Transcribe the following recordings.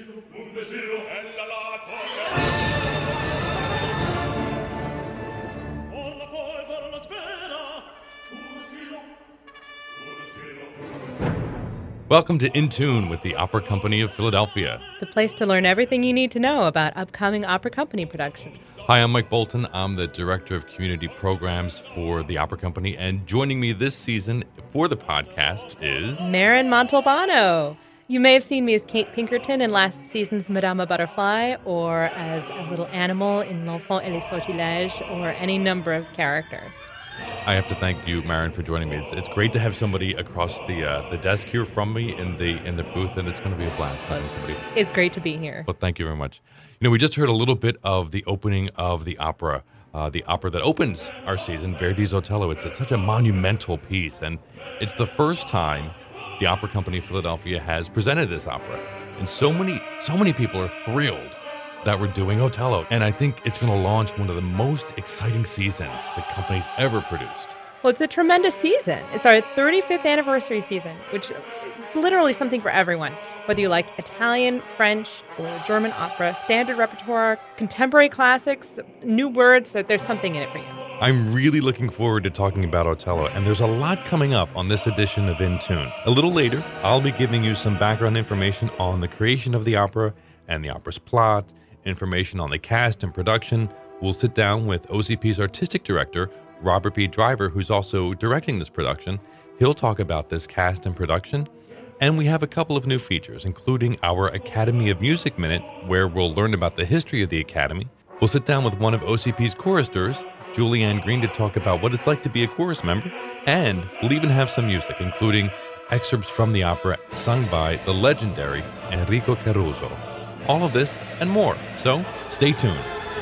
Welcome to In Tune with the Opera Company of Philadelphia. The place to learn everything you need to know about upcoming Opera Company productions. Hi, I'm Mike Bolton. I'm the Director of Community Programs for the Opera Company, and joining me this season for the podcast is... Marin Montalbano. You may have seen me as Kate Pinkerton in last season's Madame Butterfly, or as a little animal in L'Enfant et les Sortilèges, or any number of characters. I have to thank you, Marin, for joining me. It's great to have somebody across the desk here from me in the booth, and it's going to be a blast. It's great to be here. Well, thank you very much. You know, we just heard a little bit of the opening of the opera that opens our season, Verdi's Otello. It's such a monumental piece, and it's the first time the Opera Company of Philadelphia has presented this opera, and so many people are thrilled that we're doing Otello, and I think it's going to launch one of the most exciting seasons the company's ever produced. Well, it's a tremendous season. It's our 35th anniversary season, which is literally something for everyone. Whether you like Italian, French, or German opera, standard repertoire, contemporary classics, new words, there's something in it for you. I'm really looking forward to talking about Otello, and there's a lot coming up on this edition of In Tune. A little later, I'll be giving you some background information on the creation of the opera and the opera's plot, information on the cast and production. We'll sit down with OCP's artistic director, Robert B. Driver, who's also directing this production. He'll talk about this cast and production. And we have a couple of new features, including our Academy of Music Minute, where we'll learn about the history of the Academy. We'll sit down with one of OCP's choristers, Julianne Green, to talk about what it's like to be a chorus member. And we'll even have some music, including excerpts from the opera sung by the legendary Enrico Caruso. All of this and more, so stay tuned.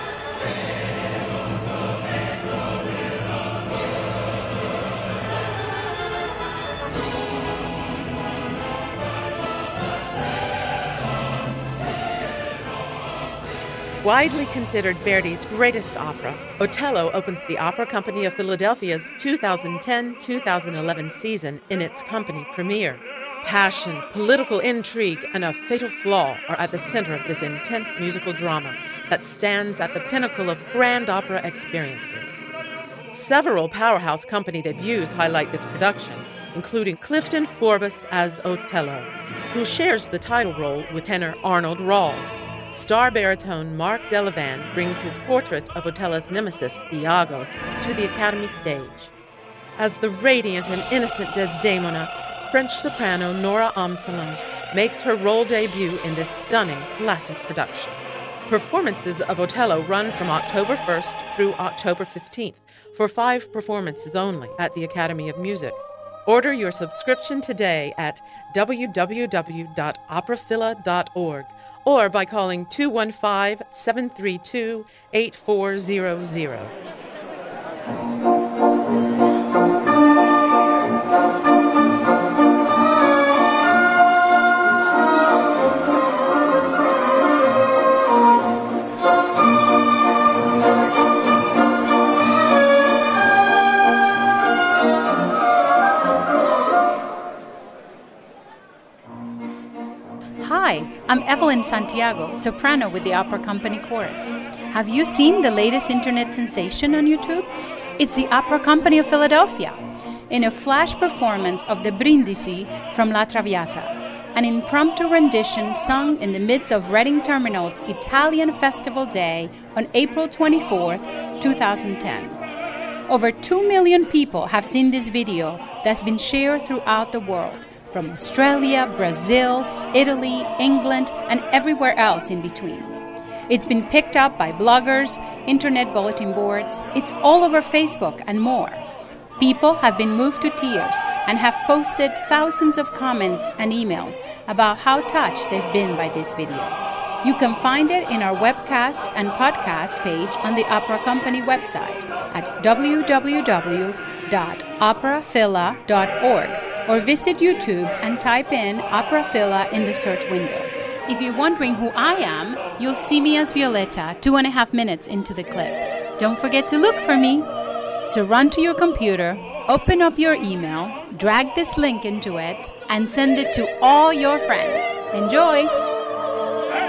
Widely considered Verdi's greatest opera, Otello opens the Opera Company of Philadelphia's 2010-2011 season in its company premiere. Passion, political intrigue, and a fatal flaw are at the center of this intense musical drama that stands at the pinnacle of grand opera experiences. Several powerhouse company debuts highlight this production, including Clifton Forbes as Otello, who shares the title role with tenor Arnold Rawls. Star baritone Mark Delavan brings his portrait of Otello's nemesis, Iago, to the Academy stage. As the radiant and innocent Desdemona, French soprano Nora Amsalem makes her role debut in this stunning classic production. Performances of Otello run from October 1st through October 15th for 5 performances only at the Academy of Music. Order your subscription today at www.operaphila.org or by calling 215-732-8400. Hi, I'm Evelyn Santiago, soprano with the Opera Company Chorus. Have you seen the latest internet sensation on YouTube? It's the Opera Company of Philadelphia, in a flash performance of the Brindisi from La Traviata, an impromptu rendition sung in the midst of Reading Terminal's Italian Festival Day on April 24th, 2010. Over 2 million people have seen this video that's been shared throughout the world, from Australia, Brazil, Italy, England, and everywhere else in between. It's been picked up by bloggers, internet bulletin boards, it's all over Facebook and more. People have been moved to tears and have posted thousands of comments and emails about how touched they've been by this video. You can find it in our webcast and podcast page on the Opera Company website at www.operaphila.org or visit YouTube and type in Opera Phila in the search window. If you're wondering who I am, you'll see me as Violetta 2.5 minutes into the clip. Don't forget to look for me. So run to your computer, open up your email, drag this link into it, and send it to all your friends. Enjoy!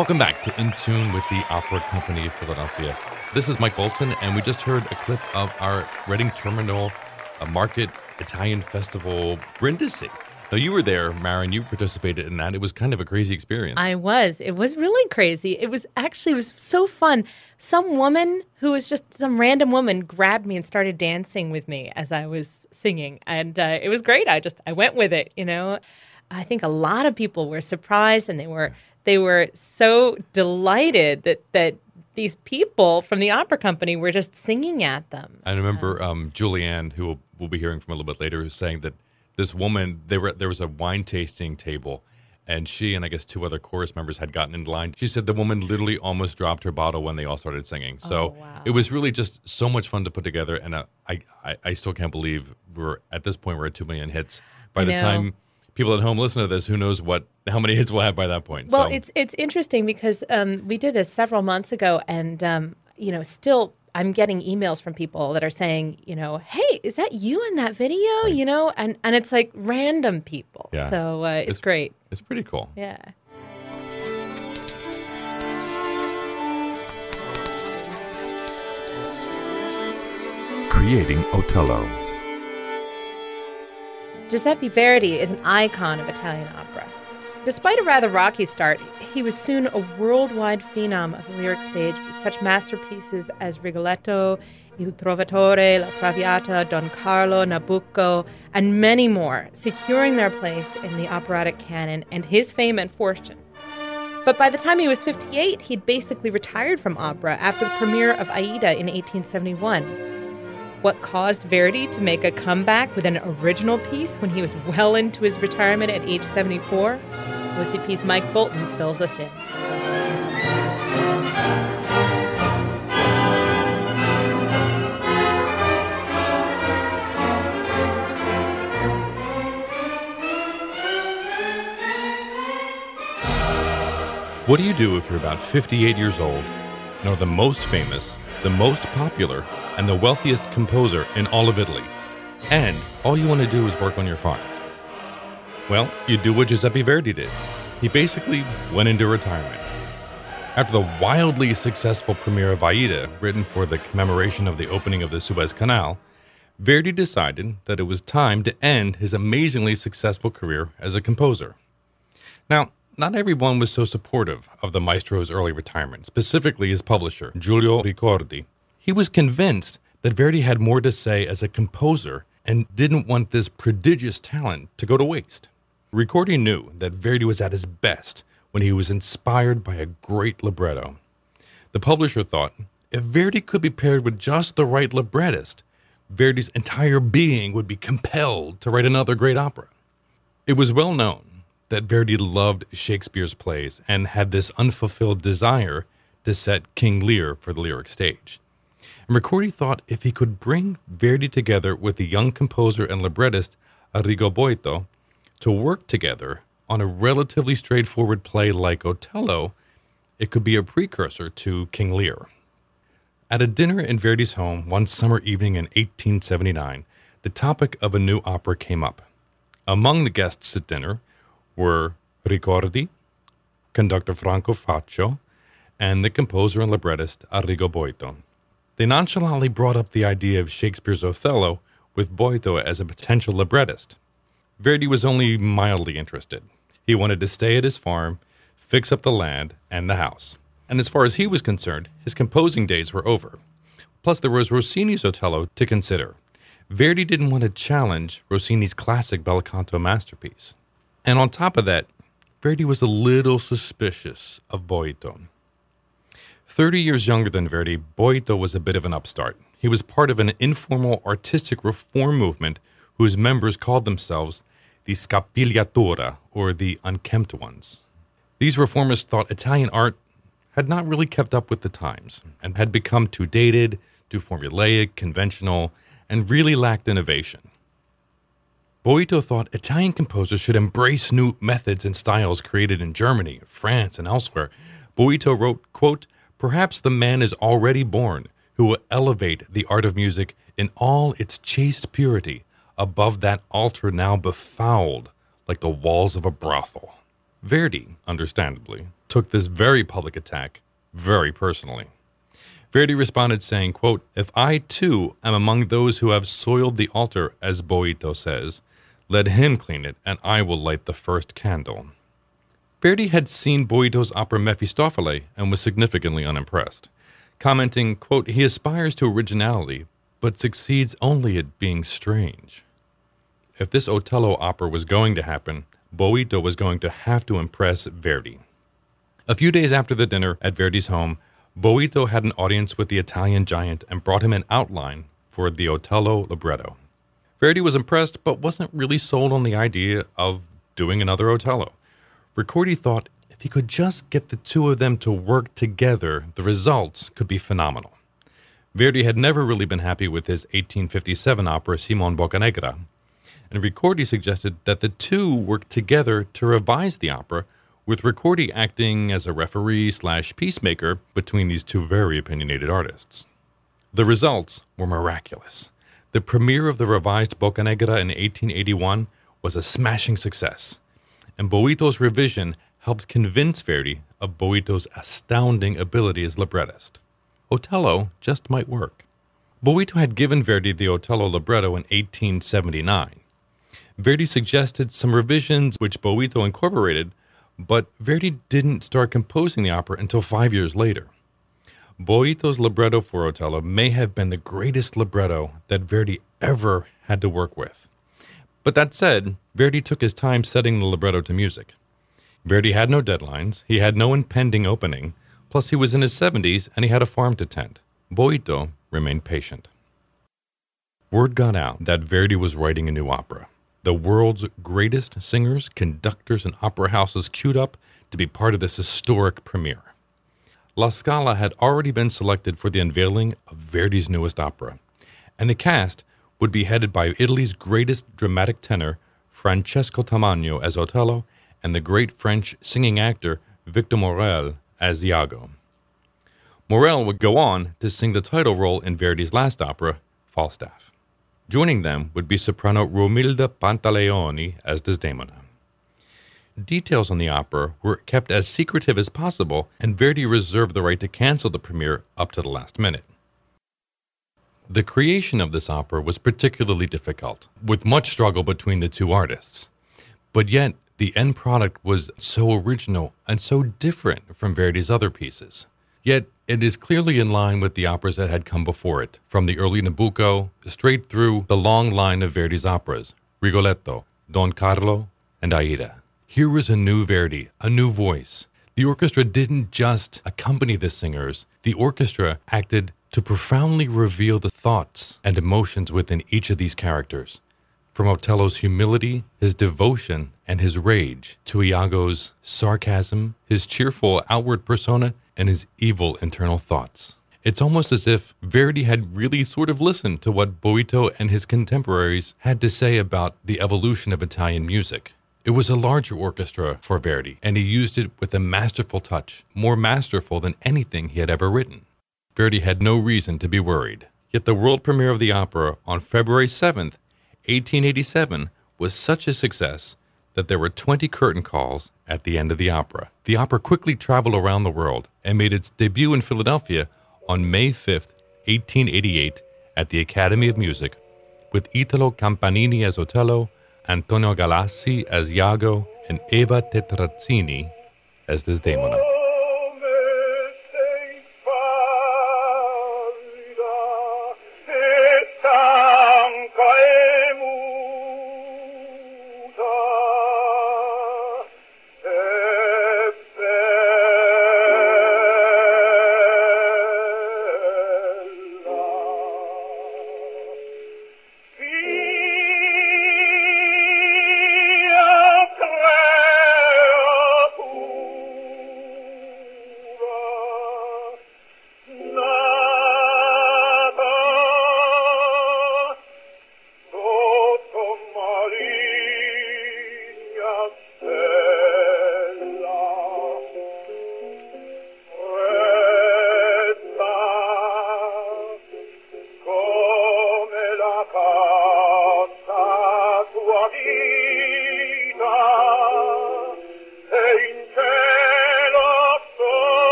Welcome back to In Tune with the Opera Company of Philadelphia. This is Mike Bolton, and we just heard a clip of our Reading Terminal Market Italian Festival Brindisi. Now, you were there, Maren. You participated in that. It was kind of a crazy experience. I was. It was really crazy. It was so fun. Some woman who was just some random woman grabbed me and started dancing with me as I was singing. And it was great. I went with it, you know. I think a lot of people were surprised, and they were so delighted that these people from the opera company were just singing at them. I remember Julianne, who we'll be hearing from a little bit later, who's saying that this woman, there was a wine tasting table, and she and I guess two other chorus members had gotten in line. She said the woman literally almost dropped her bottle when they all started singing. So It was really just so much fun to put together, and I still can't believe we're at 2 million hits. By the time people at home listen to this, who knows how many hits we'll have by that point. Well, it's interesting because we did this several months ago, and still I'm getting emails from people that are saying, hey, is that you in that video? Right. And it's like random people. Yeah. So it's great. It's pretty cool. Yeah. Creating Otello. Giuseppe Verdi is an icon of Italian opera. Despite a rather rocky start, he was soon a worldwide phenom of the lyric stage with such masterpieces as Rigoletto, Il Trovatore, La Traviata, Don Carlo, Nabucco, and many more, securing their place in the operatic canon and his fame and fortune. But by the time he was 58, he'd basically retired from opera after the premiere of Aida in 1871. What caused Verdi to make a comeback with an original piece when he was well into his retirement at age 74? OCP's Mike Bolton fills us in. What do you do if you're about 58 years old and are the most famous, the most popular, and the wealthiest composer in all of Italy, and all you want to do is work on your farm? Well, you do what Giuseppe Verdi did. He basically went into retirement. After the wildly successful premiere of Aida, written for the commemoration of the opening of the Suez Canal, Verdi decided that it was time to end his amazingly successful career as a composer. Now, not everyone was so supportive of the maestro's early retirement, specifically his publisher, Giulio Ricordi. He was convinced that Verdi had more to say as a composer and didn't want this prodigious talent to go to waste. Ricordi knew that Verdi was at his best when he was inspired by a great libretto. The publisher thought, if Verdi could be paired with just the right librettist, Verdi's entire being would be compelled to write another great opera. It was well known that Verdi loved Shakespeare's plays and had this unfulfilled desire to set King Lear for the lyric stage. And Ricordi thought if he could bring Verdi together with the young composer and librettist Arrigo Boito to work together on a relatively straightforward play like Otello, it could be a precursor to King Lear. At a dinner in Verdi's home one summer evening in 1879, the topic of a new opera came up. Among the guests at dinner were Ricordi, conductor Franco Faccio, and the composer and librettist Arrigo Boito. They nonchalantly brought up the idea of Shakespeare's Othello with Boito as a potential librettist. Verdi was only mildly interested. He wanted to stay at his farm, fix up the land and the house. And as far as he was concerned, his composing days were over. Plus, there was Rossini's Otello to consider. Verdi didn't want to challenge Rossini's classic bel canto masterpiece. And on top of that, Verdi was a little suspicious of Boito. 30 years younger than Verdi, Boito was a bit of an upstart. He was part of an informal artistic reform movement whose members called themselves the Scapigliatura, or the Unkempt Ones. These reformers thought Italian art had not really kept up with the times and had become too dated, too formulaic, conventional, and really lacked innovation. Boito thought Italian composers should embrace new methods and styles created in Germany, France, and elsewhere. Boito wrote, quote, "Perhaps the man is already born who will elevate the art of music in all its chaste purity above that altar now befouled like the walls of a brothel." Verdi, understandably, took this very public attack very personally. Verdi responded saying, quote, "If I too am among those who have soiled the altar, as Boito says, let him clean it, and I will light the first candle." Verdi had seen Boito's opera Mephistofele and was significantly unimpressed, commenting, quote, "He aspires to originality, but succeeds only at being strange." If this Otello opera was going to happen, Boito was going to have to impress Verdi. A few days after the dinner at Verdi's home, Boito had an audience with the Italian giant and brought him an outline for the Otello libretto. Verdi was impressed, but wasn't really sold on the idea of doing another Otello. Ricordi thought if he could just get the two of them to work together, the results could be phenomenal. Verdi had never really been happy with his 1857 opera Simon Boccanegra, and Ricordi suggested that the two work together to revise the opera, with Ricordi acting as a referee/peacemaker between these two very opinionated artists. The results were miraculous. The premiere of the revised Boccanegra in 1881 was a smashing success, and Boito's revision helped convince Verdi of Boito's astounding ability as librettist. Otello just might work. Boito had given Verdi the Otello libretto in 1879. Verdi suggested some revisions which Boito incorporated, but Verdi didn't start composing the opera until 5 years later. Boito's libretto for Otello may have been the greatest libretto that Verdi ever had to work with. But that said, Verdi took his time setting the libretto to music. Verdi had no deadlines, he had no impending opening, plus he was in his 70s and he had a farm to tend. Boito remained patient. Word got out that Verdi was writing a new opera. The world's greatest singers, conductors, and opera houses queued up to be part of this historic premiere. La Scala had already been selected for the unveiling of Verdi's newest opera, and the cast would be headed by Italy's greatest dramatic tenor, Francesco Tamagno as Otello, and the great French singing actor Victor Maurel as Iago. Maurel would go on to sing the title role in Verdi's last opera, Falstaff. Joining them would be soprano Romilda Pantaleoni as Desdemona. Details on the opera were kept as secretive as possible, and Verdi reserved the right to cancel the premiere up to the last minute. The creation of this opera was particularly difficult, with much struggle between the two artists. But yet, the end product was so original and so different from Verdi's other pieces. Yet, it is clearly in line with the operas that had come before it, from the early Nabucco straight through the long line of Verdi's operas, Rigoletto, Don Carlo, and Aida. Here was a new Verdi, a new voice. The orchestra didn't just accompany the singers, the orchestra acted to profoundly reveal the thoughts and emotions within each of these characters. From Otello's humility, his devotion, and his rage, to Iago's sarcasm, his cheerful outward persona, and his evil internal thoughts. It's almost as if Verdi had really sort of listened to what Boito and his contemporaries had to say about the evolution of Italian music. It was a larger orchestra for Verdi, and he used it with a masterful touch, more masterful than anything he had ever written. Verdi had no reason to be worried. Yet the world premiere of the opera on February 7th, 1887, was such a success that there were 20 curtain calls at the end of the opera. The opera quickly traveled around the world and made its debut in Philadelphia on May 5th, 1888, at the Academy of Music, with Italo Campanini as Otello, Antonio Galassi as Iago, and Eva Tetrazzini as Desdemona.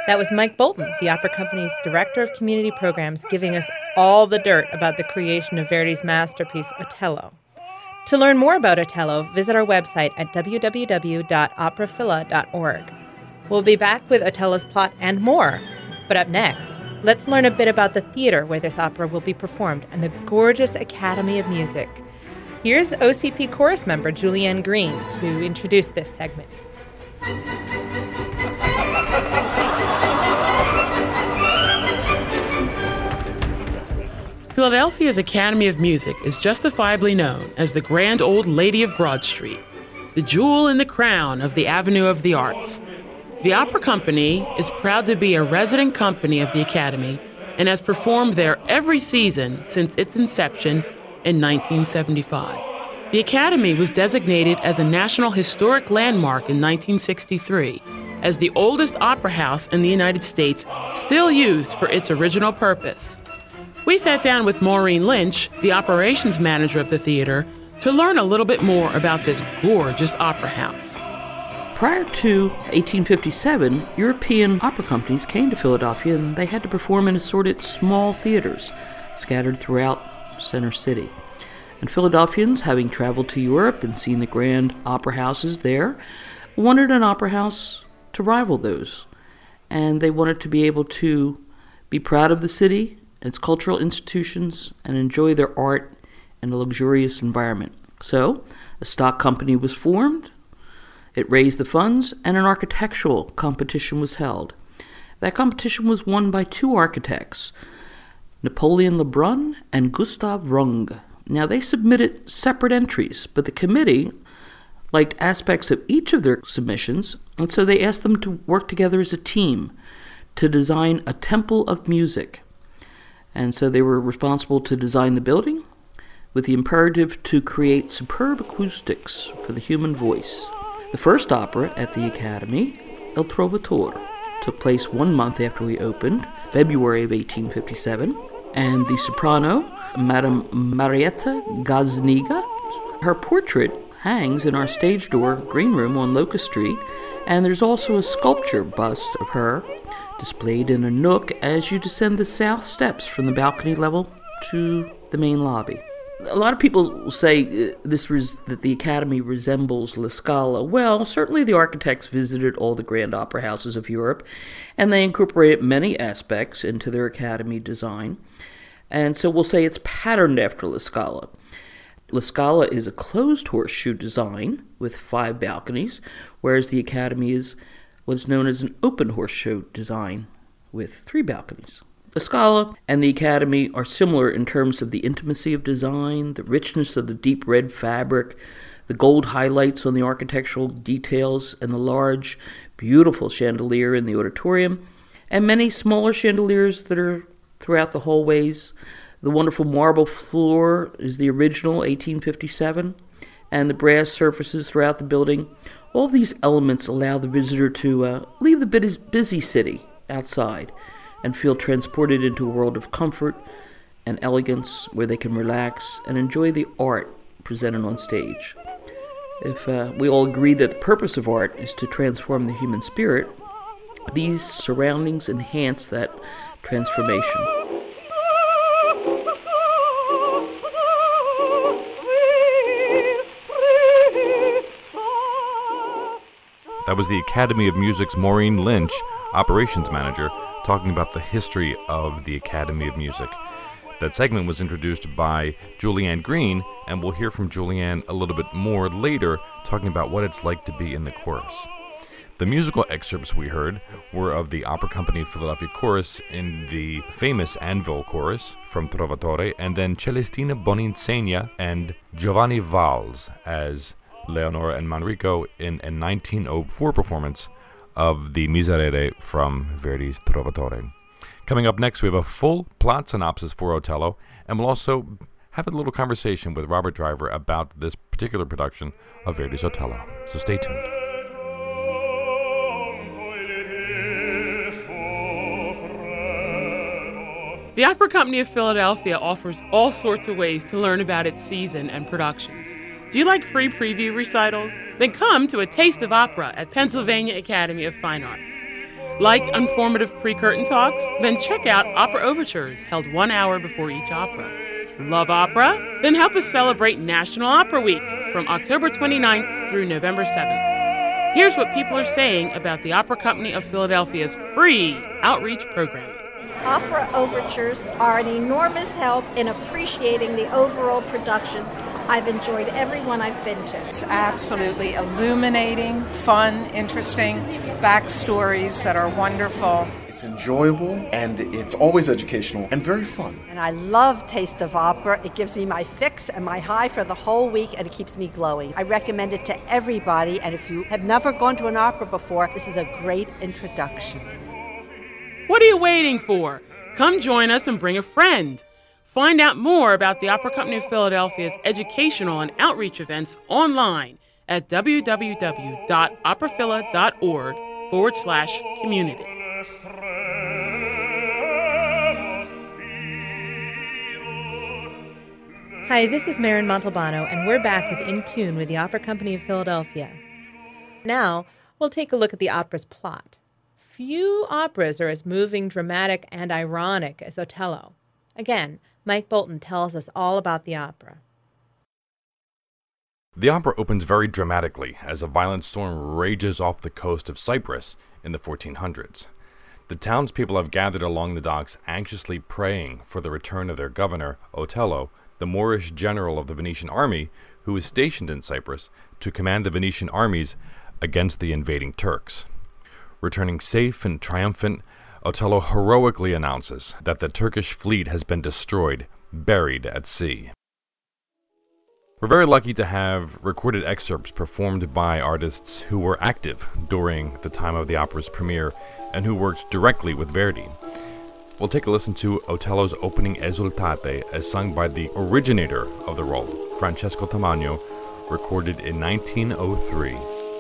That was Mike Bolton, the Opera Company's Director of Community Programs, giving us all the dirt about the creation of Verdi's masterpiece, Otello. To learn more about Otello, visit our website at www.operaphila.org. We'll be back with Otello's plot and more. But up next, let's learn a bit about the theater where this opera will be performed and the gorgeous Academy of Music. Here's OCP chorus member Julianne Green to introduce this segment. Philadelphia's Academy of Music is justifiably known as the Grand Old Lady of Broad Street, the jewel in the crown of the Avenue of the Arts. The Opera Company is proud to be a resident company of the Academy and has performed there every season since its inception in 1975. The Academy was designated as a National Historic Landmark in 1963 as the oldest opera house in the United States still used for its original purpose. We sat down with Maureen Lynch, the operations manager of the theater, to learn a little bit more about this gorgeous opera house. Prior to 1857, European opera companies came to Philadelphia and they had to perform in assorted small theaters scattered throughout Center City. And Philadelphians, having traveled to Europe and seen the grand opera houses there, wanted an opera house to rival those. And they wanted to be able to be proud of the city, its cultural institutions, and enjoy their art in a luxurious environment. So, a stock company was formed, it raised the funds, and an architectural competition was held. That competition was won by two architects, Napoleon Lebrun and Gustav Runge. Now, they submitted separate entries, but the committee liked aspects of each of their submissions, and so they asked them to work together as a team to design a temple of music. And so they were responsible to design the building with the imperative to create superb acoustics for the human voice. The first opera at the Academy, Il Trovatore, took place 1 month after we opened, February of 1857, and the soprano, Madame Marietta Gazniga, her portrait hangs in our stage door green room on Locust Street, and there's also a sculpture bust of her displayed in a nook as you descend the south steps from the balcony level to the main lobby. A lot of people say that the Academy resembles La Scala. Well, certainly the architects visited all the grand opera houses of Europe, and they incorporated many aspects into their Academy design. And so we'll say it's patterned after La Scala. La Scala is a closed horseshoe design with 5 balconies, whereas the Academy is what's known as an open horseshoe design with 3 balconies. La Scala and the Academy are similar in terms of the intimacy of design, the richness of the deep red fabric, the gold highlights on the architectural details, and the large, beautiful chandelier in the auditorium, and many smaller chandeliers that are throughout the hallways. The wonderful marble floor is the original 1857, and the brass surfaces throughout the building. All of these elements allow the visitor to leave the busy city outside and feel transported into a world of comfort and elegance where they can relax and enjoy the art presented on stage. If we all agree that the purpose of art is to transform the human spirit, these surroundings enhance that transformation. That was the Academy of Music's Maureen Lynch, operations manager, talking about the history of the Academy of Music. That segment was introduced by Julianne Green, and we'll hear from Julianne a little bit more later, talking about what it's like to be in the chorus. The musical excerpts we heard were of the Opera Company of Philadelphia Chorus in the famous Anvil Chorus from Trovatore, and then Celestina Boninsegna and Giovanni Valls as Leonora and Manrico in a 1904 performance of the Miserere from Verdi's Trovatore. Coming up next, we have a full plot synopsis for Otello, and we'll also have a little conversation with Robert Driver about this particular production of Verdi's Otello. So stay tuned. The Opera Company of Philadelphia offers all sorts of ways to learn about its season and productions. Do you like free preview recitals? Then come to A Taste of Opera at Pennsylvania Academy of Fine Arts. Like informative pre-curtain talks? Then check out Opera Overtures, held 1 hour before each opera. Love opera? Then help us celebrate National Opera Week from October 29th through November 7th. Here's what people are saying about the Opera Company of Philadelphia's free outreach programming. Opera overtures are an enormous help in appreciating the overall productions. I've enjoyed every one I've been to. It's absolutely illuminating, fun, interesting backstories that are wonderful. It's enjoyable, and it's always educational and very fun. And I love Taste of Opera. It gives me my fix and my high for the whole week, and it keeps me glowing. I recommend it to everybody, and if you have never gone to an opera before, this is a great introduction. What are you waiting for? Come join us and bring a friend. Find out more about the Opera Company of Philadelphia's educational and outreach events online at www.operaphila.org/community. Hi, this is Maren Montalbano, and we're back with In Tune with the Opera Company of Philadelphia. Now, we'll take a look at the opera's plot. Few operas are as moving, dramatic, and ironic as Otello. Again, Mike Bolton tells us all about the opera. The opera opens very dramatically as a violent storm rages off the coast of Cyprus in the 1400s. The townspeople have gathered along the docks anxiously praying for the return of their governor, Otello, the Moorish general of the Venetian army, who is stationed in Cyprus to command the Venetian armies against the invading Turks. Returning safe and triumphant, Otello heroically announces that the Turkish fleet has been destroyed, buried at sea. We're very lucky to have recorded excerpts performed by artists who were active during the time of the opera's premiere and who worked directly with Verdi. We'll take a listen to Otello's opening Esultate as sung by the originator of the role, Francesco Tamagno, recorded in 1903.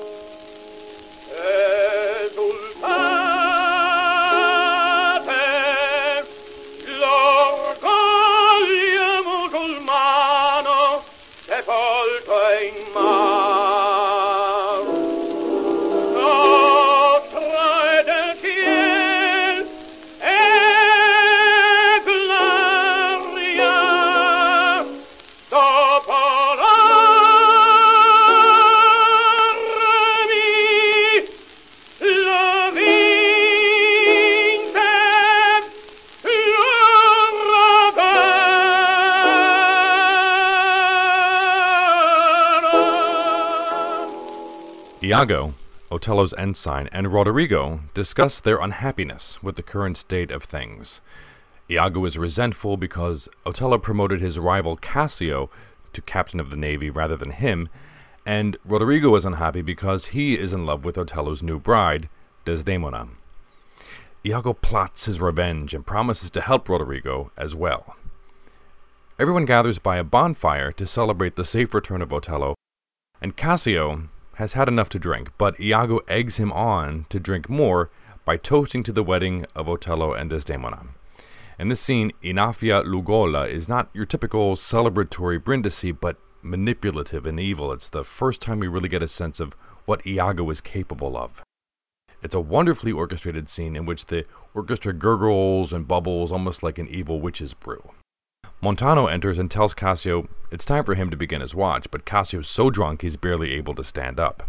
Iago, Otello's ensign, and Roderigo discuss their unhappiness with the current state of things. Iago is resentful because Otello promoted his rival Cassio to captain of the navy rather than him, and Roderigo is unhappy because he is in love with Otello's new bride, Desdemona. Iago plots his revenge and promises to help Roderigo as well. Everyone gathers by a bonfire to celebrate the safe return of Otello, and Cassio has had enough to drink, but Iago eggs him on to drink more by toasting to the wedding of Otello and Desdemona. In this scene, Inafia Lugola is not your typical celebratory Brindisi, but manipulative and evil. It's the first time we really get a sense of what Iago is capable of. It's a wonderfully orchestrated scene in which the orchestra gurgles and bubbles almost like an evil witch's brew. Montano enters and tells Cassio it's time for him to begin his watch, but Cassio's so drunk he's barely able to stand up.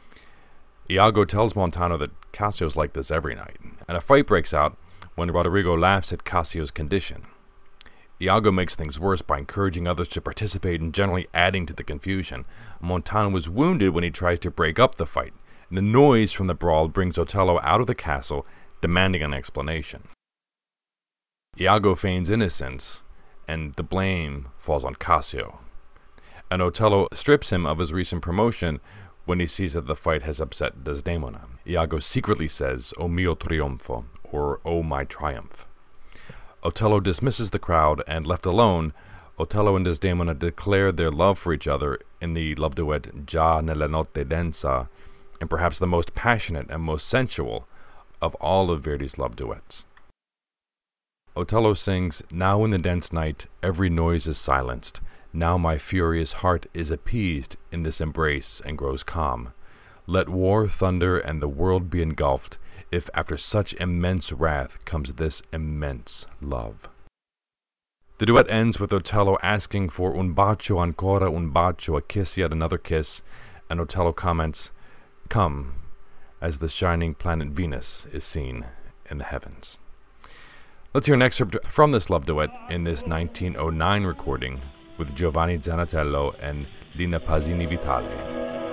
Iago tells Montano that Cassio's like this every night, and a fight breaks out when Roderigo laughs at Cassio's condition. Iago makes things worse by encouraging others to participate and generally adding to the confusion. Montano is wounded when he tries to break up the fight, and the noise from the brawl brings Otello out of the castle, demanding an explanation. Iago feigns innocence, and the blame falls on Cassio. And Otello strips him of his recent promotion when he sees that the fight has upset Desdemona. Iago secretly says, "O mio trionfo," or "O my triumph." Otello dismisses the crowd, and left alone, Otello and Desdemona declare their love for each other in the love duet Già nella notte densa, and perhaps the most passionate and most sensual of all of Verdi's love duets. Otello sings, "Now in the dense night every noise is silenced. Now my furious heart is appeased in this embrace and grows calm. Let war thunder and the world be engulfed if after such immense wrath comes this immense love. The duet ends with Otello asking for un bacio ancora un bacio, a kiss yet another kiss, and Otello comments, "Come," as the shining planet Venus is seen in the heavens. Let's hear an excerpt from this love duet in this 1909 recording with Giovanni Zanatello and Lina Pazzini Vitale.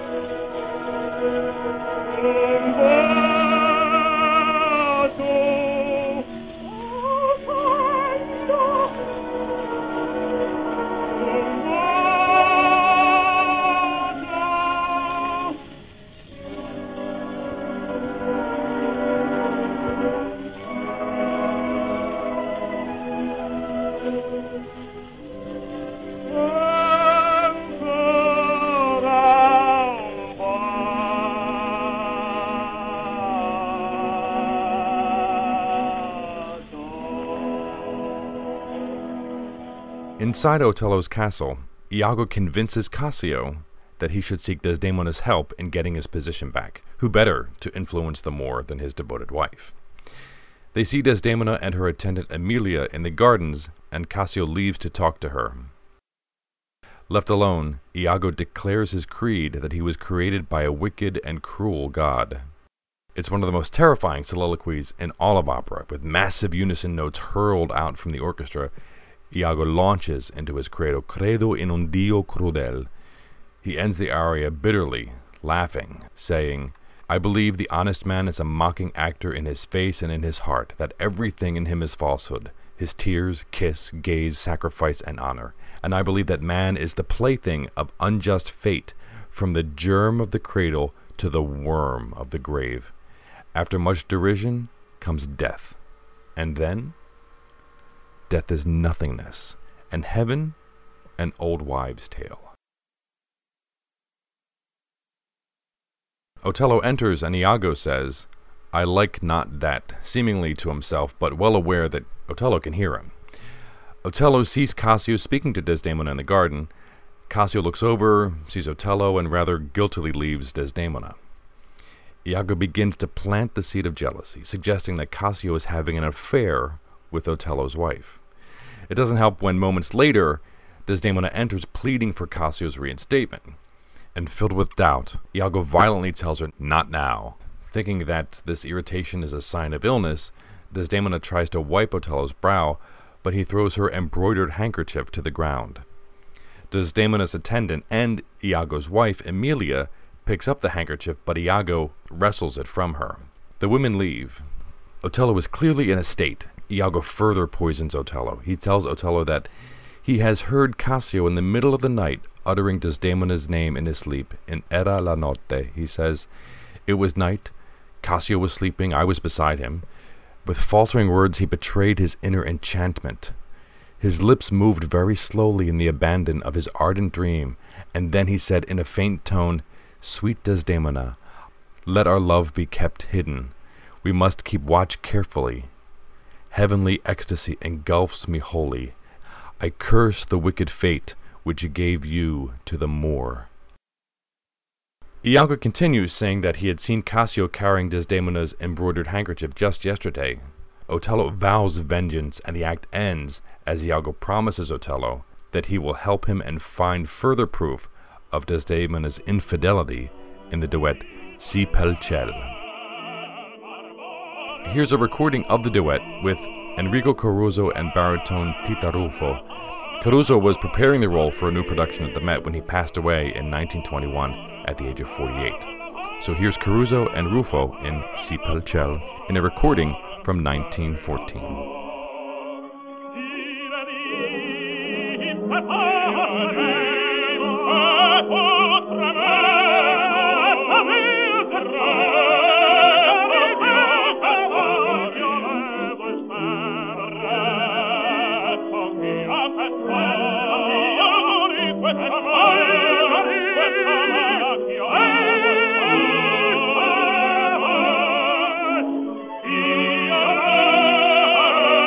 Inside Otello's castle, Iago convinces Cassio that he should seek Desdemona's help in getting his position back. Who better to influence the Moor than his devoted wife? They see Desdemona and her attendant Emilia in the gardens, and Cassio leaves to talk to her. Left alone, Iago declares his creed that he was created by a wicked and cruel god. It's one of the most terrifying soliloquies in all of opera, with massive unison notes hurled out from the orchestra. Iago launches into his credo, "Credo in un Dio crudel." He ends the aria bitterly, laughing, saying, "I believe the honest man is a mocking actor in his face and in his heart, that everything in him is falsehood, his tears, kiss, gaze, sacrifice, and honor. And I believe that man is the plaything of unjust fate, from the germ of the cradle to the worm of the grave. After much derision comes death, and then death is nothingness, and heaven an old wives' tale." Otello enters, and Iago says, "I like not that," seemingly to himself, but well aware that Otello can hear him. Otello sees Cassio speaking to Desdemona in the garden. Cassio looks over, sees Otello, and rather guiltily leaves Desdemona. Iago begins to plant the seed of jealousy, suggesting that Cassio is having an affair with Otello's wife. It doesn't help when moments later, Desdemona enters pleading for Cassio's reinstatement. And filled with doubt, Iago violently tells her, "Not now." Thinking that this irritation is a sign of illness, Desdemona tries to wipe Otello's brow, but he throws her embroidered handkerchief to the ground. Desdemona's attendant and Iago's wife, Emilia, picks up the handkerchief, but Iago wrestles it from her. The women leave. Otello is clearly in a state. Iago further poisons Otello. He tells Otello that he has heard Cassio in the middle of the night uttering Desdemona's name in his sleep. In Era la notte, he says, "It was night, Cassio was sleeping, I was beside him." With faltering words he betrayed his inner enchantment. His lips moved very slowly in the abandon of his ardent dream, and then he said in a faint tone, "Sweet Desdemona, let our love be kept hidden. We must keep watch carefully. Heavenly ecstasy engulfs me wholly. I curse the wicked fate which gave you to the Moor." Iago continues, saying that he had seen Cassio carrying Desdemona's embroidered handkerchief just yesterday. Otello vows vengeance, and the act ends as Iago promises Otello that he will help him and find further proof of Desdemona's infidelity in the duet Si pel ciel. Here's a recording of the duet with Enrico Caruso and baritone Tita Ruffo. Caruso was preparing the role for a new production at the Met when he passed away in 1921 at the age of 48. So here's Caruso and Ruffo in Si pel ciel in a recording from 1914. Oh,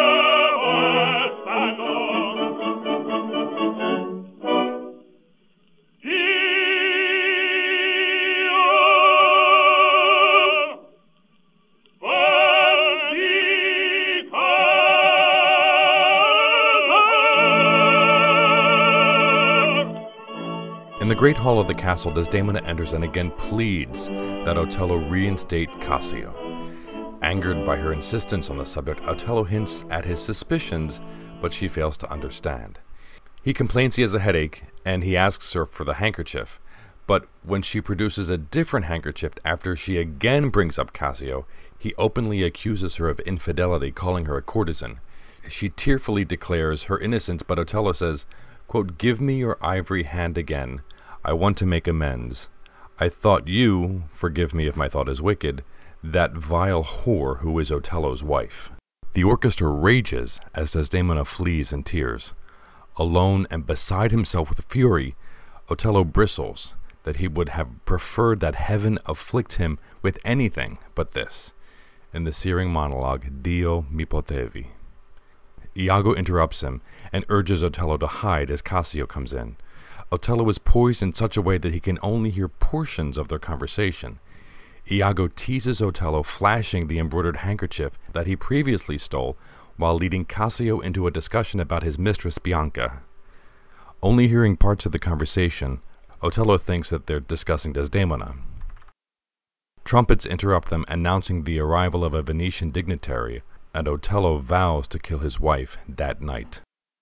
great hall of the castle, Desdemona enters and again pleads that Otello reinstate Cassio. Angered by her insistence on the subject, Otello hints at his suspicions, but she fails to understand. He complains he has a headache, and he asks her for the handkerchief. But when she produces a different handkerchief after she again brings up Cassio, he openly accuses her of infidelity, calling her a courtesan. She tearfully declares her innocence, but Otello says, quote, "Give me your ivory hand again. I want to make amends. I thought you, forgive me if my thought is wicked, that vile whore who is Otello's wife." The orchestra rages as Desdemona flees in tears. Alone and beside himself with fury, Otello bristles that he would have preferred that heaven afflict him with anything but this, in the searing monologue, Dio mi potevi. Iago interrupts him and urges Otello to hide as Cassio comes in. Otello is poised in such a way that he can only hear portions of their conversation. Iago teases Otello, flashing the embroidered handkerchief that he previously stole, while leading Cassio into a discussion about his mistress Bianca. Only hearing parts of the conversation, Otello thinks that they're discussing Desdemona. Trumpets interrupt them, announcing the arrival of a Venetian dignitary, and Otello vows to kill his wife that night.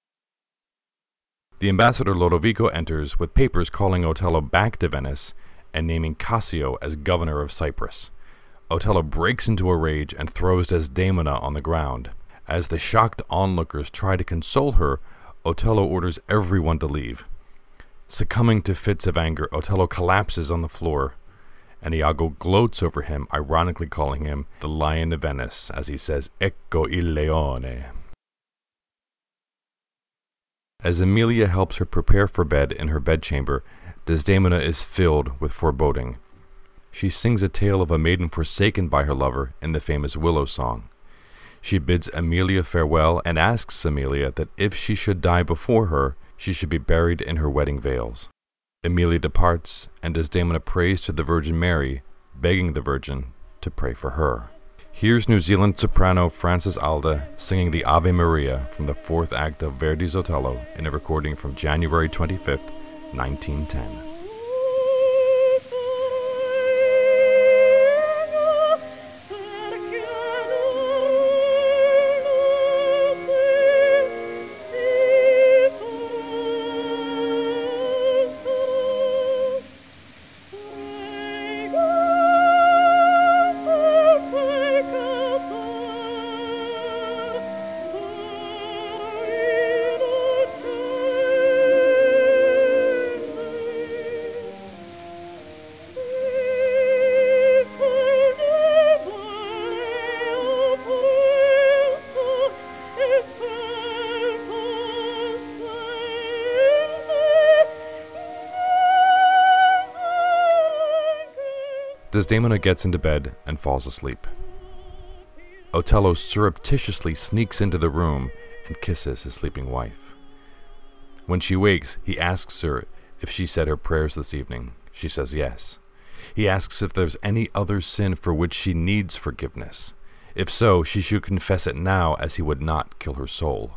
The ambassador Lodovico enters with papers calling Otello back to Venice and naming Cassio as governor of Cyprus. Otello breaks into a rage and throws Desdemona on the ground. As the shocked onlookers try to console her, Otello orders everyone to leave. Succumbing to fits of anger, Otello collapses on the floor, and Iago gloats over him, ironically calling him the Lion of Venice, as he says, "Ecco il leone." As Emilia helps her prepare for bed in her bedchamber, Desdemona is filled with foreboding. She sings a tale of a maiden forsaken by her lover in the famous Willow Song. She bids Emilia farewell and asks Emilia that if she should die before her, she should be buried in her wedding veils. Emilia departs, and Desdemona prays to the Virgin Mary, begging the Virgin to pray for her. Here's New Zealand soprano Frances Alda singing the Ave Maria from the fourth act of Verdi's Otello in a recording from January 25th, 1910. Desdemona gets into bed and falls asleep. Otello surreptitiously sneaks into the room and kisses his sleeping wife. When she wakes, he asks her if she said her prayers this evening. She says yes. He asks if there's any other sin for which she needs forgiveness. If so, she should confess it now, as he would not kill her soul.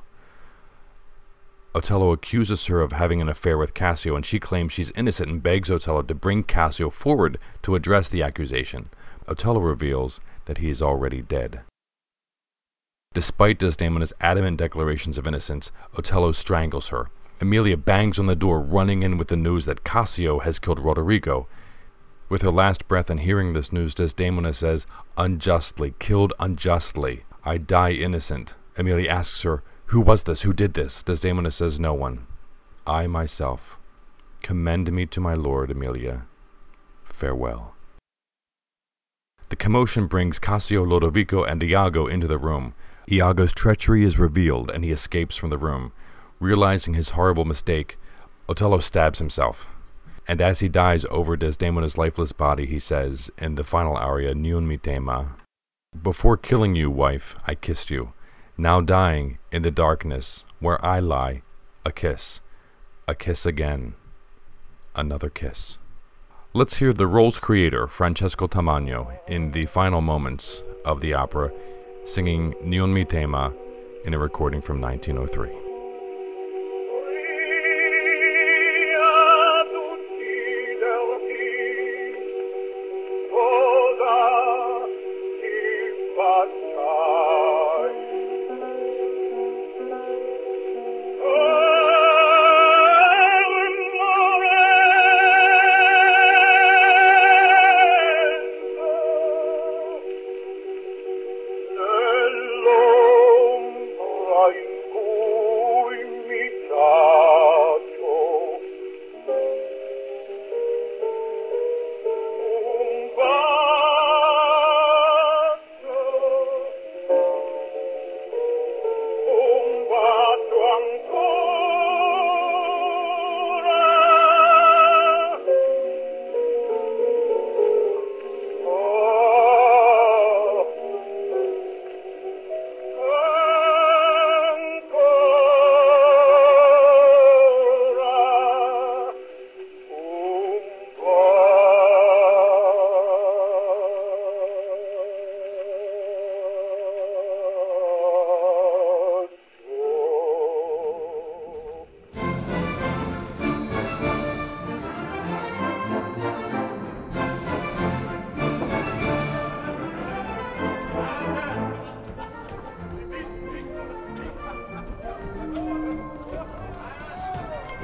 Otello accuses her of having an affair with Cassio, and she claims she's innocent and begs Otello to bring Cassio forward to address the accusation. Otello reveals that he is already dead. Despite Desdemona's adamant declarations of innocence, Otello strangles her. Emilia bangs on the door, running in with the news that Cassio has killed Roderigo. With her last breath and hearing this news, Desdemona says, "Unjustly, killed unjustly. I die innocent." Emilia asks her, "Who was this? Who did this?" Desdemona says, "No one. I myself. Commend me to my lord, Emilia. Farewell." The commotion brings Cassio, Lodovico, and Iago into the room. Iago's treachery is revealed, and he escapes from the room. Realizing his horrible mistake, Otello stabs himself. And as he dies over Desdemona's lifeless body, he says, in the final aria, "Non mi tema," "Before killing you, wife, I kissed you. Now dying, in the darkness, where I lie, a kiss again, another kiss." Let's hear the role's creator, Francesco Tamagno, in the final moments of the opera, singing Non mi tema in a recording from 1903.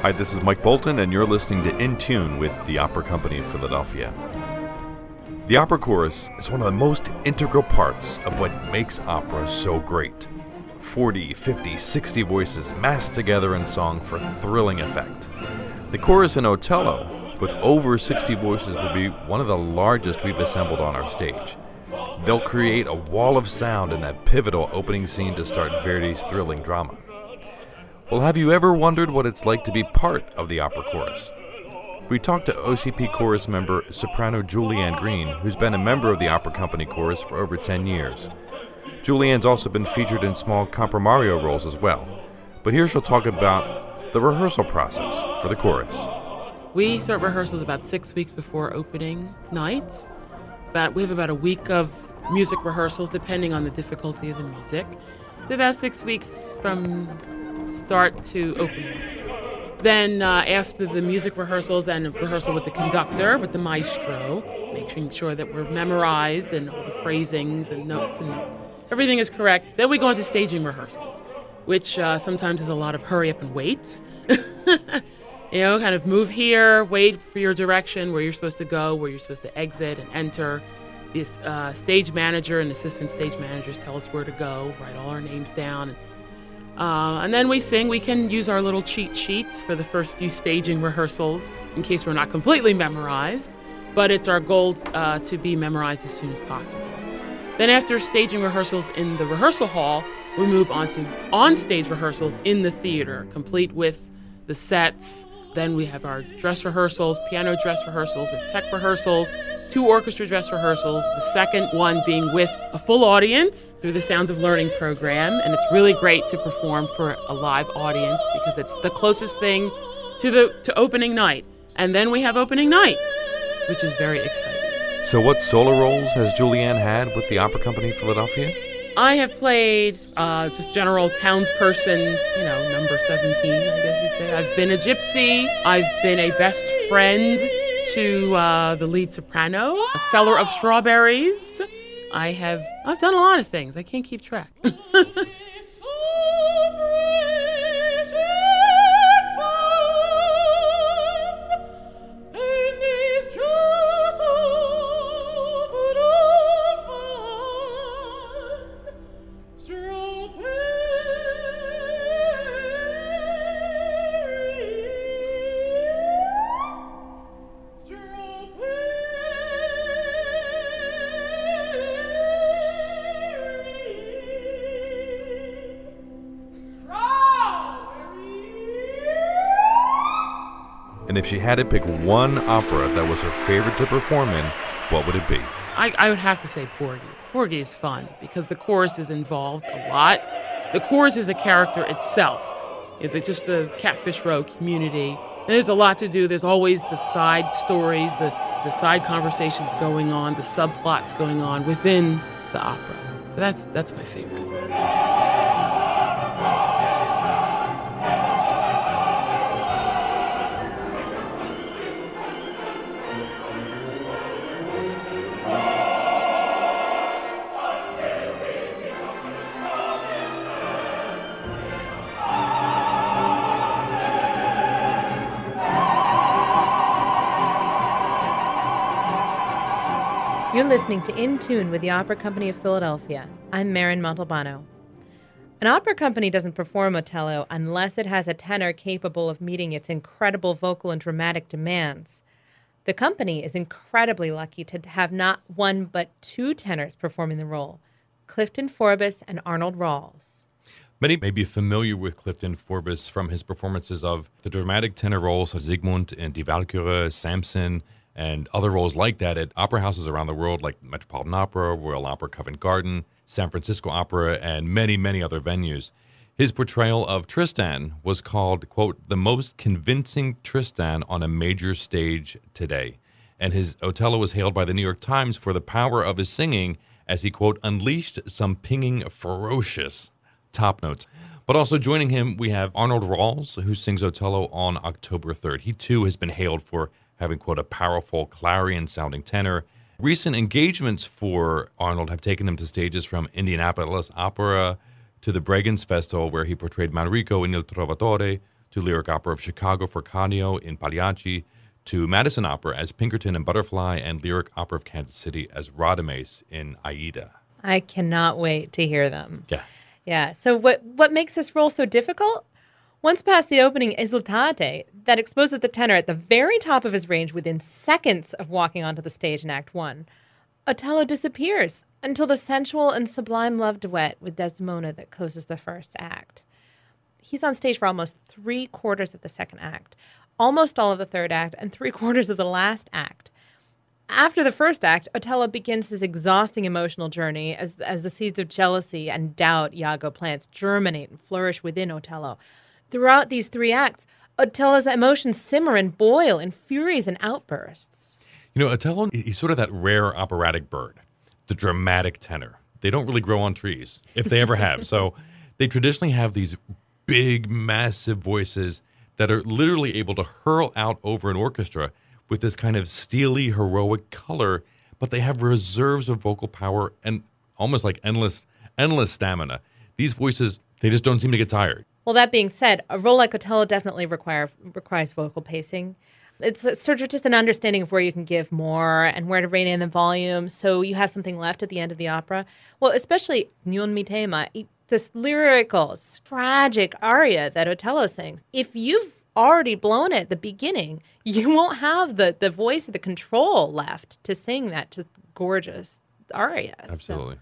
Hi, this is Mike Bolton, and you're listening to In Tune with the Opera Company of Philadelphia. The opera chorus is one of the most integral parts of what makes opera so great. 40, 50, 60 voices massed together in song for thrilling effect. The chorus in Otello, with over 60 voices, will be one of the largest we've assembled on our stage. They'll create a wall of sound in that pivotal opening scene to start Verdi's thrilling drama. Well, have you ever wondered what it's like to be part of the opera chorus? We talked to OCP chorus member soprano Julianne Green, who's been a member of the Opera Company chorus for over 10 years. Julianne's also been featured in small comprimario roles as well. But here she'll talk about the rehearsal process for the chorus. We start rehearsals about 6 weeks before opening night. We have about a week of music rehearsals, depending on the difficulty of the music. It's about 6 weeks from start to opening. Then after the music rehearsals and a rehearsal with the conductor, with the maestro, making sure that we're memorized and all the phrasings and notes and everything is correct. Then we go into staging rehearsals, which sometimes is a lot of hurry up and wait. Kind of move here, wait for your direction, where you're supposed to go, where you're supposed to exit and enter. The stage manager and assistant stage managers tell us where to go, write all our names down. And then we sing. We can use our little cheat sheets for the first few staging rehearsals in case we're not completely memorized, but it's our goal to be memorized as soon as possible. Then after staging rehearsals in the rehearsal hall, we move on to on-stage rehearsals in the theater, complete with the sets. Then we have our dress rehearsals, piano dress rehearsals, with tech rehearsals, 2 orchestra dress rehearsals, the second one being with a full audience through the Sounds of Learning program. And it's really great to perform for a live audience because it's the closest thing to opening night. And then we have opening night, which is very exciting. So what solo roles has Julianne had with the Opera Company of Philadelphia? I have played just general townsperson, number 17, I guess you'd say. I've been a gypsy. I've been a best friend to the lead soprano, a seller of strawberries. I've done a lot of things. I can't keep track. And if she had to pick one opera that was her favorite to perform in, what would it be? I would have to say Porgy. Porgy is fun because the chorus is involved a lot. The chorus is a character itself. Just the Catfish Row community. And there's a lot to do. There's always the side stories, the side conversations going on, the subplots going on within the opera. So that's my favorite. You're listening to In Tune with the Opera Company of Philadelphia. I'm Marin Montalbano. An opera company doesn't perform Otello unless it has a tenor capable of meeting its incredible vocal and dramatic demands. The company is incredibly lucky to have not one but 2 tenors performing the role, Clifton Forbes and Arnold Rawls. Many may be familiar with Clifton Forbes from his performances of the dramatic tenor roles of Siegmund and Die Walküre, Samson, and other roles like that at opera houses around the world like Metropolitan Opera, Royal Opera Covent Garden, San Francisco Opera, and many, many other venues. His portrayal of Tristan was called, quote, the most convincing Tristan on a major stage today. And his Otello was hailed by the New York Times for the power of his singing as he, quote, unleashed some pinging ferocious top notes. But also joining him, we have Arnold Rawls, who sings Otello on October 3rd. He, too, has been hailed for having, quote, a powerful clarion-sounding tenor. Recent engagements for Arnold have taken him to stages from Indianapolis Opera to the Bregenz Festival, where he portrayed Manrico in Il Trovatore, to Lyric Opera of Chicago for Canio in Pagliacci, to Madison Opera as Pinkerton and Butterfly, and Lyric Opera of Kansas City as Radames in Aida. I cannot wait to hear them. Yeah. Yeah. So what makes this role so difficult? Once past the opening Esultate, that exposes the tenor at the very top of his range within seconds of walking onto the stage in Act 1, Otello disappears until the sensual and sublime love duet with Desdemona that closes the first act. He's on stage for almost 3/4 of the second act, almost all of the third act, and 3/4 of the last act. After the first act, Otello begins his exhausting emotional journey as the seeds of jealousy and doubt Iago plants germinate and flourish within Otello. Throughout these 3 acts, Otello's emotions simmer and boil in furies and outbursts. You know, Otello, he's sort of that rare operatic bird, the dramatic tenor. They don't really grow on trees, if they ever have. So they traditionally have these big, massive voices that are literally able to hurl out over an orchestra with this kind of steely, heroic color, but they have reserves of vocal power and almost like endless stamina. These voices, they just don't seem to get tired. Well, that being said, a role like Otello definitely requires vocal pacing. It's sort of just an understanding of where you can give more and where to rein in the volume so you have something left at the end of the opera. Well, especially Non mi tema, this lyrical, tragic aria that Otello sings. If you've already blown it at the beginning, you won't have the voice or the control left to sing that just gorgeous aria. Absolutely. So.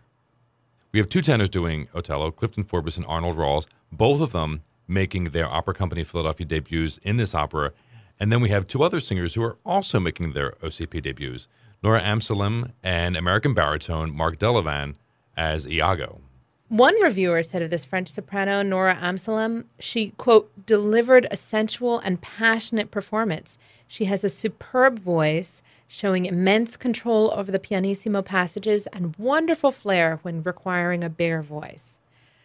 We have 2 tenors doing Otello, Clifton Forbes and Arnold Rawls, both of them making their Opera Company of Philadelphia debuts in this opera. And then we have 2 other singers who are also making their OCP debuts, Nora Amsalem and American baritone Mark Delavan as Iago. One reviewer said of this French soprano, Nora Amsalem, she, quote, delivered a sensual and passionate performance. She has a superb voice, showing immense control over the pianissimo passages and wonderful flair when requiring a bare voice.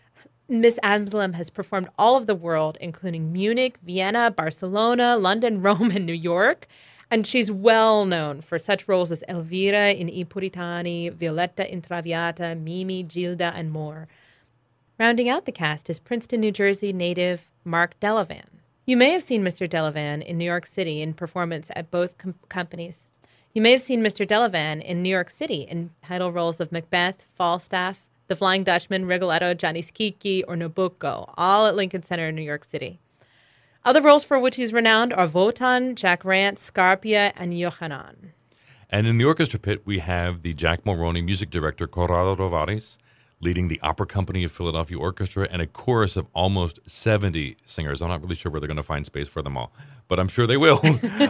Miss Amsalem has performed all over the world, including Munich, Vienna, Barcelona, London, Rome, and New York. And she's well known for such roles as Elvira in I Puritani, Violetta in Traviata, Mimi, Gilda, and more. Rounding out the cast is Princeton, New Jersey native Mark Delavan. You may have seen Mr. Delavan in New York City in performance at both companies. You may have seen Mr. Delavan in New York City in title roles of Macbeth, Falstaff, The Flying Dutchman, Rigoletto, Gianni Schicchi, or Nabucco, all at Lincoln Center in New York City. Other roles for which he's renowned are Wotan, Jack Rant, Scarpia, and Yohanan. And in the orchestra pit, we have the Jack Mulroney music director, Corrado Rovares, leading the Opera Company of Philadelphia Orchestra and a chorus of almost 70 singers. I'm not really sure where they're going to find space for them all, but I'm sure they will.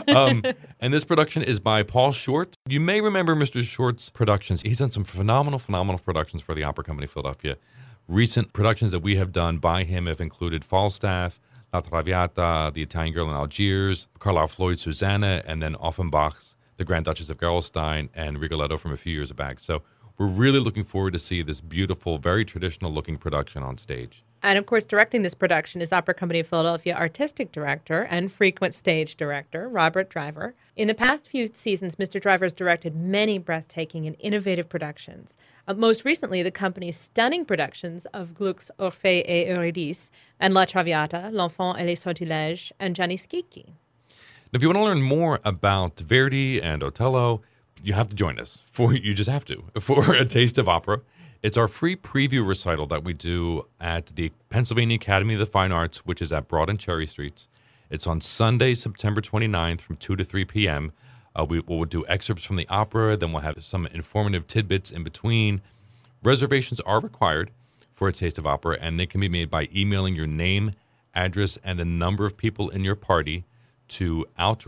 And this production is by Paul Short. You may remember Mr. Short's productions. He's done some phenomenal productions for the Opera Company of Philadelphia. Recent productions that we have done by him have included Falstaff, La Traviata, The Italian Girl in Algiers, Carlisle Floyd's Susanna, and then Offenbach's The Grand Duchess of Gerolstein and Rigoletto from a few years back. So we're really looking forward to see this beautiful, very traditional-looking production on stage. And, of course, directing this production is Opera Company of Philadelphia Artistic Director and frequent stage director, Robert Driver. In the past few seasons, Mr. Driver has directed many breathtaking and innovative productions. Most recently, the company's stunning productions of Gluck's Orphée et Eurydice and La Traviata, L'Enfant et les Sortilèges, and Gianni Schicchi. Now, if you want to learn more about Verdi and Otello, you have to join us. You just have to, for A Taste of Opera. It's our free preview recital that we do at the Pennsylvania Academy of the Fine Arts, which is at Broad and Cherry Streets. It's on Sunday, September 29th from 2 to 3 p.m. We'll do excerpts from the opera, then we'll have some informative tidbits in between. Reservations are required for A Taste of Opera, and they can be made by emailing your name, address, and the number of people in your party to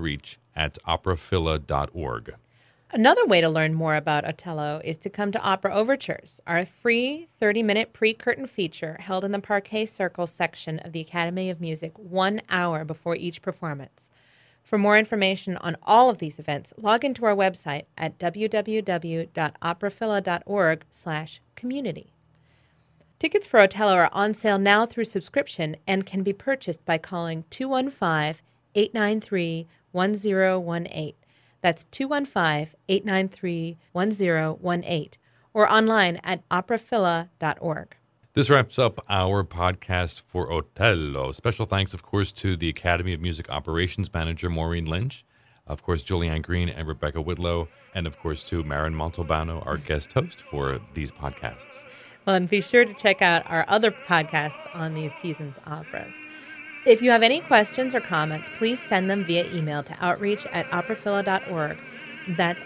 outreach@operaphila.org. Another way to learn more about Otello is to come to Opera Overtures, our free 30-minute pre-curtain feature held in the Parquet Circle section of the Academy of Music 1 hour before each performance. For more information on all of these events, log into our website at www.operaphila.org/community. Tickets for Otello are on sale now through subscription and can be purchased by calling 215-893-1018. That's 215-893-1018, or online at operaphila.org. This wraps up our podcast for Otello. Special thanks, of course, to the Academy of Music Operations Manager, Maureen Lynch, of course, Julianne Green and Rebecca Whitlow, and, of course, to Marin Montalbano, our guest host for these podcasts. Well, and be sure to check out our other podcasts on these season's operas. If you have any questions or comments, please send them via email to outreach@operaphila.org. That's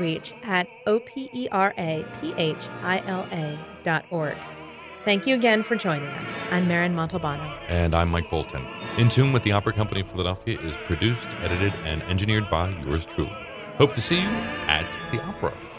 outreach@operapphila.org. Thank you again for joining us. I'm Marin Montalbano. And I'm Mike Bolton. In Tune with the Opera Company of Philadelphia is produced, edited, and engineered by yours truly. Hope to see you at the opera.